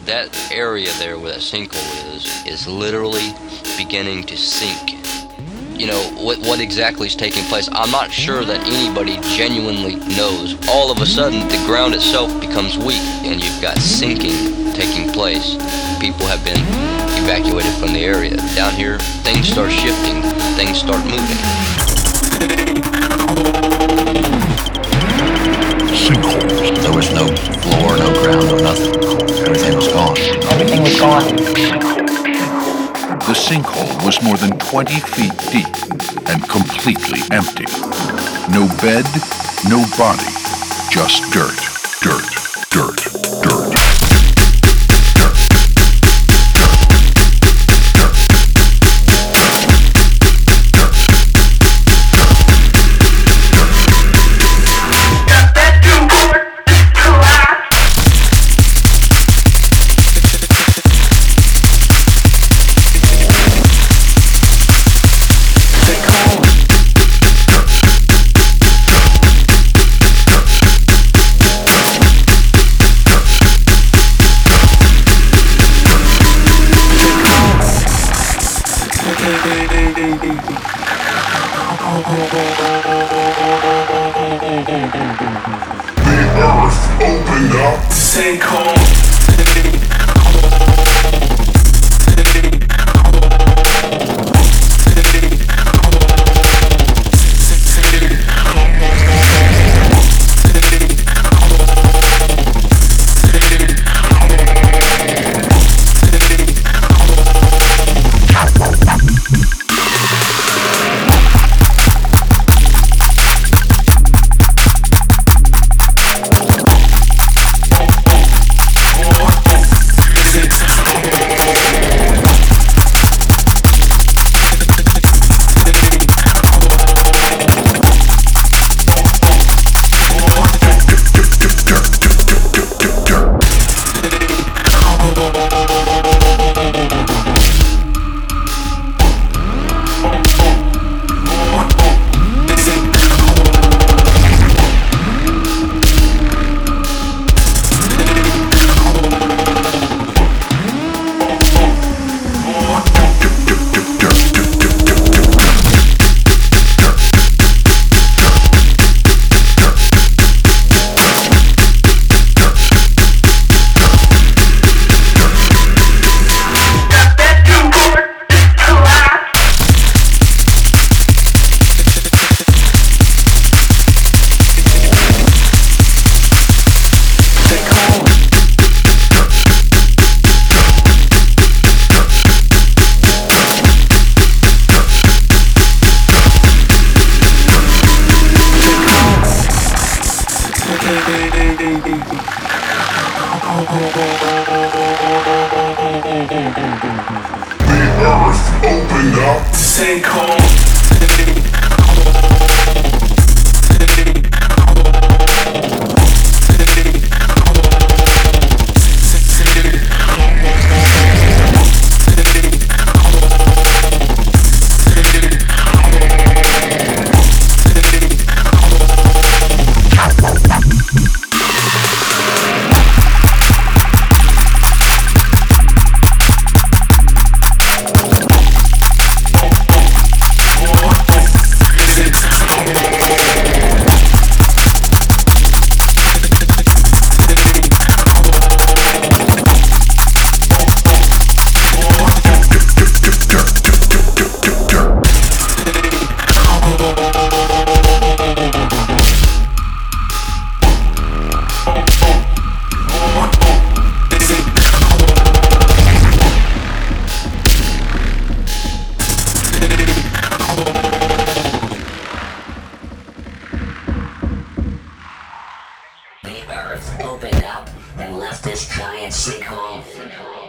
that area there where that sinkhole is literally beginning to sink. You know, what exactly is taking place, I'm not sure that anybody genuinely knows. All of a sudden, the ground itself becomes weak, and you've got sinking taking place. People have been evacuated from the area. Down here, things start shifting, things start moving. Sinkholes. There was no floor, no ground, no nothing. Everything was gone. Everything was gone. The sinkhole was more than 20 feet deep and completely empty. No bed, no body, just dirt, dirt, dirt, dirt. The earth opened up. Sinkhole. The earth opened up. Sinkhole. The earth opened up and left this giant sinkhole.